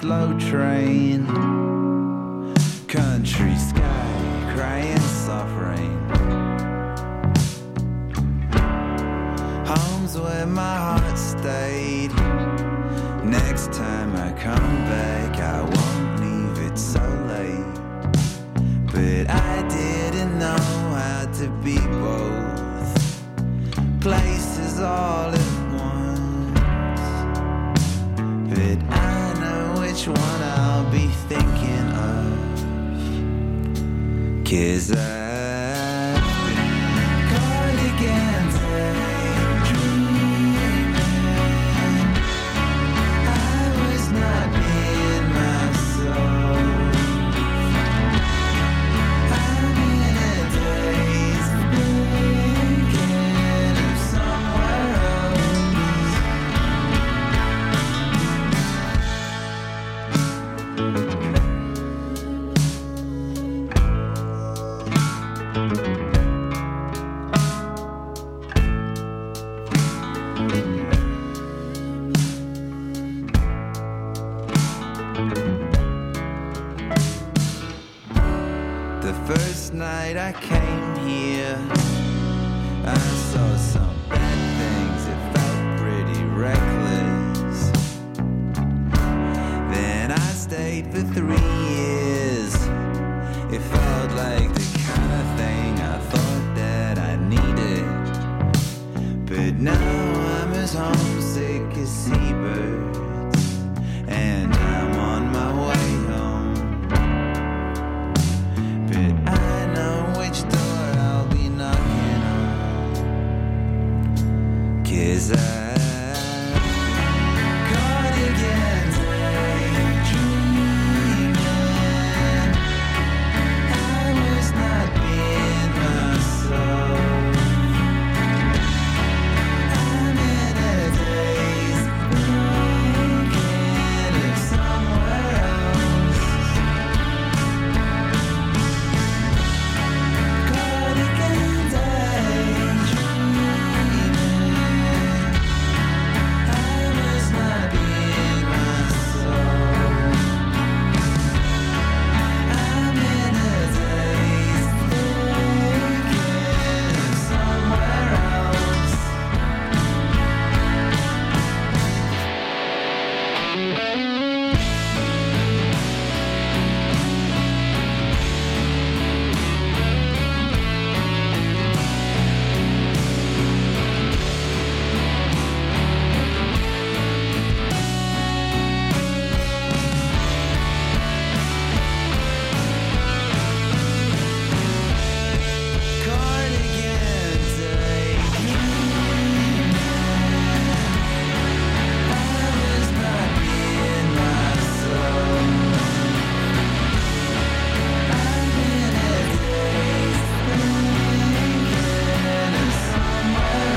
slow train. Country sky, crying soft rain. Home's where my heart stayed. Next time I come back, I won't leave it so late. But I didn't know how to be both places all at once. But I know which one I'll be thinking of. 'Cause I've been caught again daydreaming. I was not being myself. I'm in a daze, thinking of somewhere The first night I came here, I saw some bad things, it felt pretty reckless. Then I stayed for 3 years. It felt like the kind of thing I thought that I needed. But now I'm as homesick as seabirds, and I'm on my way home. But I know which door I'll be knocking on. 'Cause I'm caught again daydreaming. I was not being myself. I'm in a daze, thinking of somewhere else. Caught again daydreaming. I was not being myself. I'm in a daze, thinking of somewhere else. Caught again daydreaming. I was not being myself. I'm in a daze, thinking of somewhere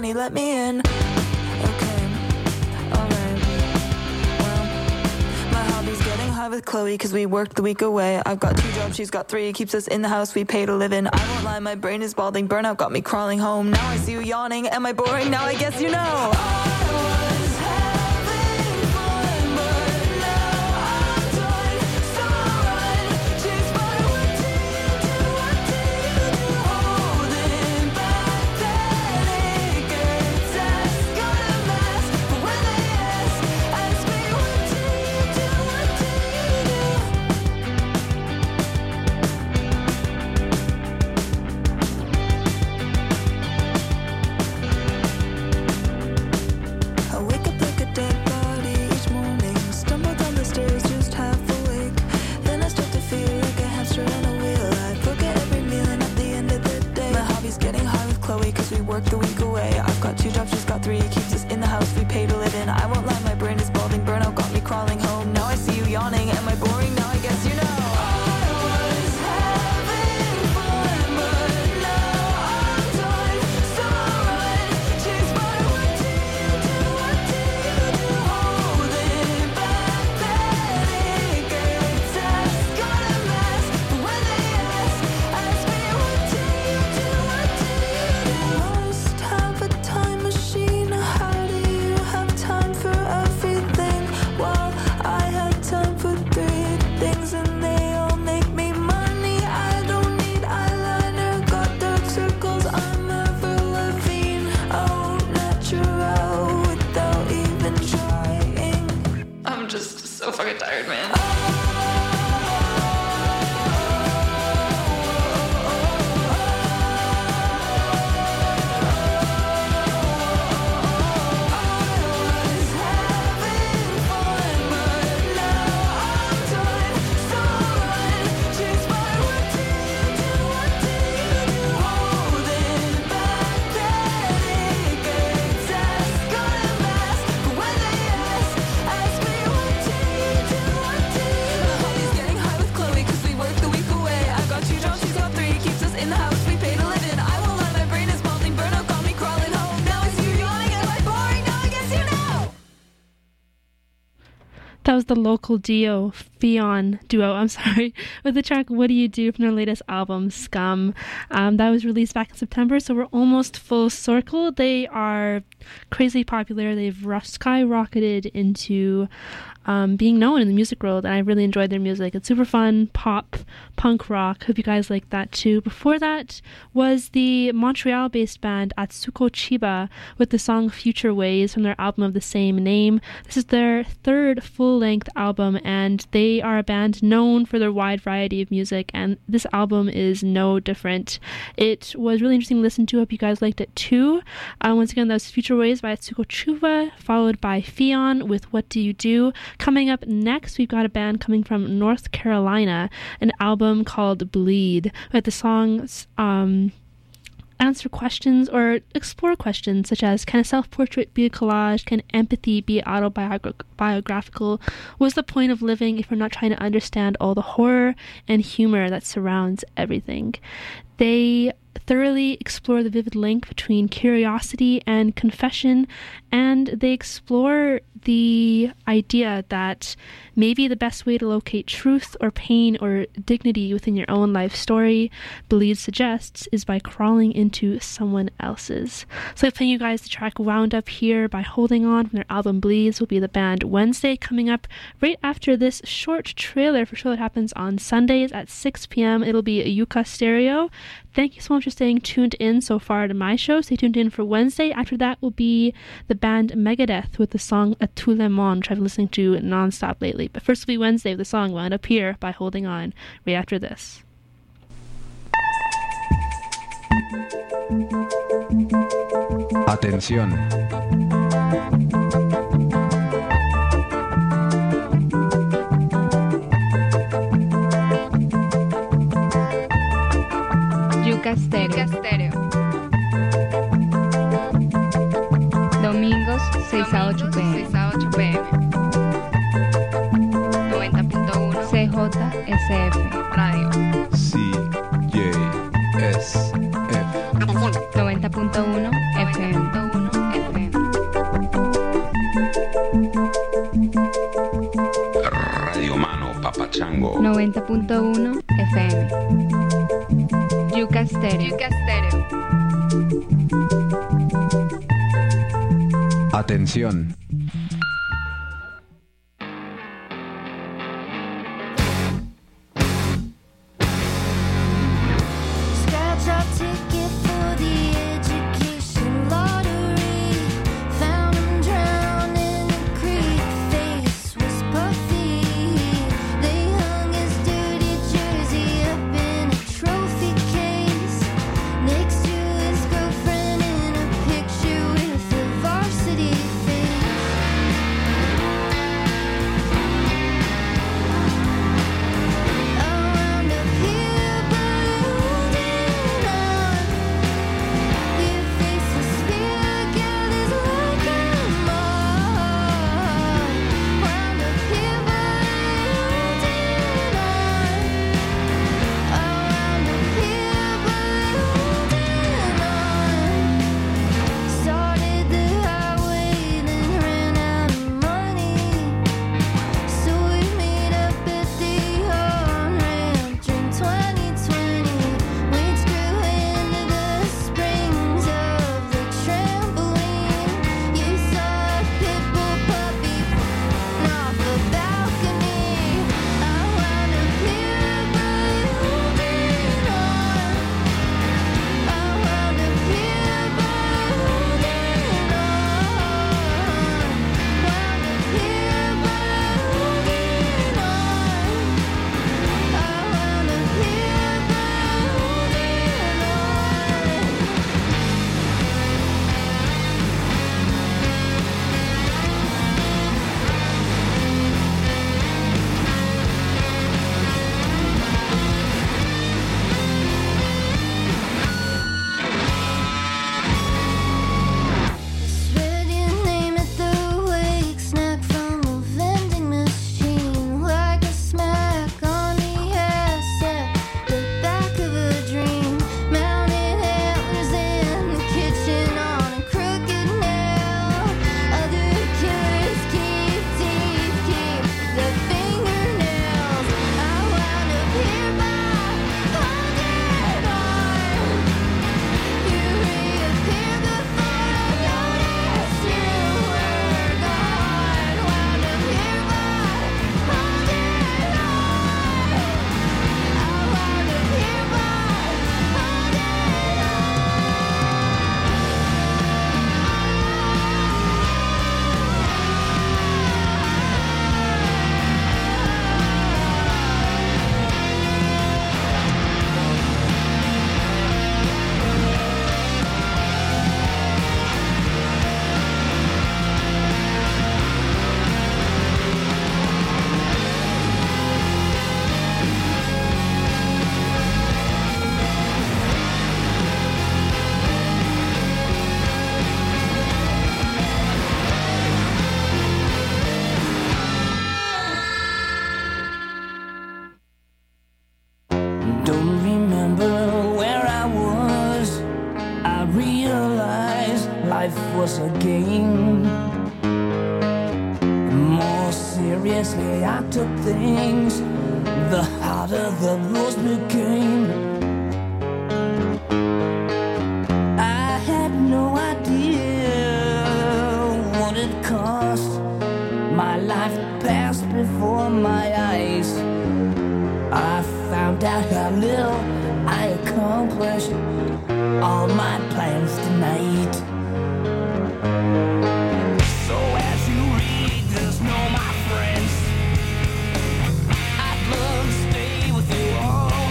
Johnny, let me in. Okay, alright. Well, my hobby's getting high with Chloe, cause we worked the week away. I've got 2 jobs, she's got 3. Keeps us in the house we pay to live in. I won't lie, my brain is balding. Burnout got me crawling home. Now I see you yawning. Am I boring? Now I guess you know. Work the week away. I've got 2 jobs, she's got 3. Keeps us in the house we pay to live in. I won't lie, my brain is balding. Burnout got me crawling home. Now I see you yawning. Am I boring? Now I guess you know. So fucking tired, man. That was the local duo, Fionn, with the track What Do You Do from their latest album, Scum. That was released back in September, so we're almost full circle. They are crazy popular. They've skyrocketed into being known in the music world, and I really enjoyed their music. It's super fun, pop, punk rock. Hope you guys like that too. Before that was the Montreal-based band Atsuko Chiba with the song Future Ways from their album of the same name. This is their 3rd full-length album, and they are a band known for their wide variety of music, and this album is no different. It was really interesting to listen to. Hope you guys liked it too. Once again, that was Future Ways by Atsuko Chiba, followed by Fionn with What Do You Do? Coming up next, we've got a band coming from North Carolina, an album called Bleed, with the songs answer questions or explore questions such as, can a self-portrait be a collage? Can empathy be autobiographical? What's the point of living if we're not trying to understand all the horror and humor that surrounds everything? They thoroughly explore the vivid link between curiosity and confession, and they explore the idea that maybe the best way to locate truth or pain or dignity within your own life story, Bleed suggests, is by crawling into someone else's. So I'm playing you guys the track Wound Up Here by Holding On from their album Bleeds. Will be the band Wednesday, coming up right after this short trailer for a show that happens on Sundays at 6 p.m. It'll be Yuka Stereo. Thank you so much for staying tuned in so far to my show. Stay tuned in for Wednesday. After that will be the band Megadeth with the song A Tout Le Monde, which I've been listening to non-stop lately. But first will be Wednesday with the song Wound Up Here by Holding On, right after this. Atención. Yuka Stereo. Domingos 6 a 8 p.m. 90.1 CJSF Radio. CJSF. 90.1 FM. Atención. Scratch our ticket for the education lottery. Found him drowned in a creek. Face was puffy. They hung his dirty jersey up in a trophy case next to his girlfriend in a picture with a varsity face. I wound up here brooding on your faceless fear gathers like a moth. Wound up here brooding on. I wound up here brooding on. Started the highway, then ran out of money. So we meet up at the on-ramp, drink 2020. We'd screw into the springs of the trampoline. You saw a pit bull puppy off a balcony. I wound up here brooding on. I wound up here brooding on. Wound up here brooding on. I wound up here brooding on. Read your name at the wake, snack from a vending machine, like a smack on the ass at the back of a dream. Mounted antlers in the kitchen on a crooked nail. Other killers keep teeth, keep their fingernails. I wound up here by holding on. You reappear before I notice you were gone. Wound up here by holding on. I wound up here by Don't remember where I was. I realized life was a game. The more seriously I took things, the harder the rules became. I had no idea what it cost. My life passed before my eyes. I found out how little I accomplished all my plans tonight. So as you read this, know my friends, I'd love to stay with you all.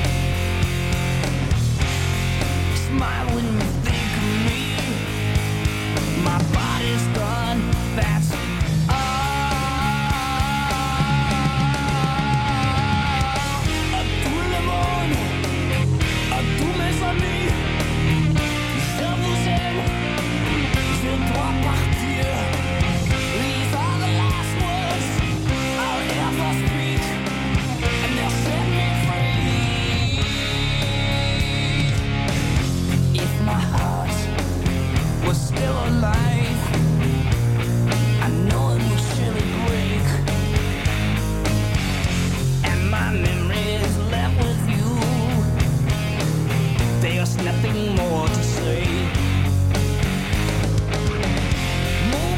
Smile when you think of me. My body's gone, that's nothing more to say. Move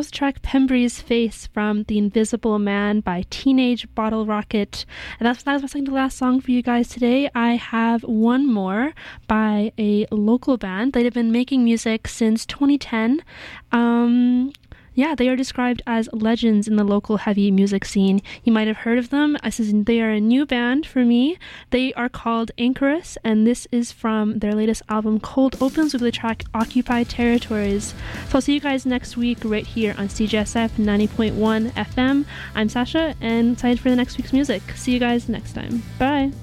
was the track Pembrey's Face from The Invisible Man by Teenage Bottle Rocket. And that was my second to last song for you guys today. I have one more by a local band. They've been making music since 2010. Yeah, they are described as legends in the local heavy music scene. You might have heard of them. They are a new band for me. They are called Anchorus, and this is from their latest album, Cold Opens, with the track Occupied Territories. So I'll see you guys next week right here on CJSF 90.1 FM. I'm Sasha, and excited for the next week's music. See you guys next time. Bye!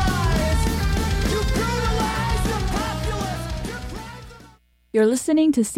You're listening to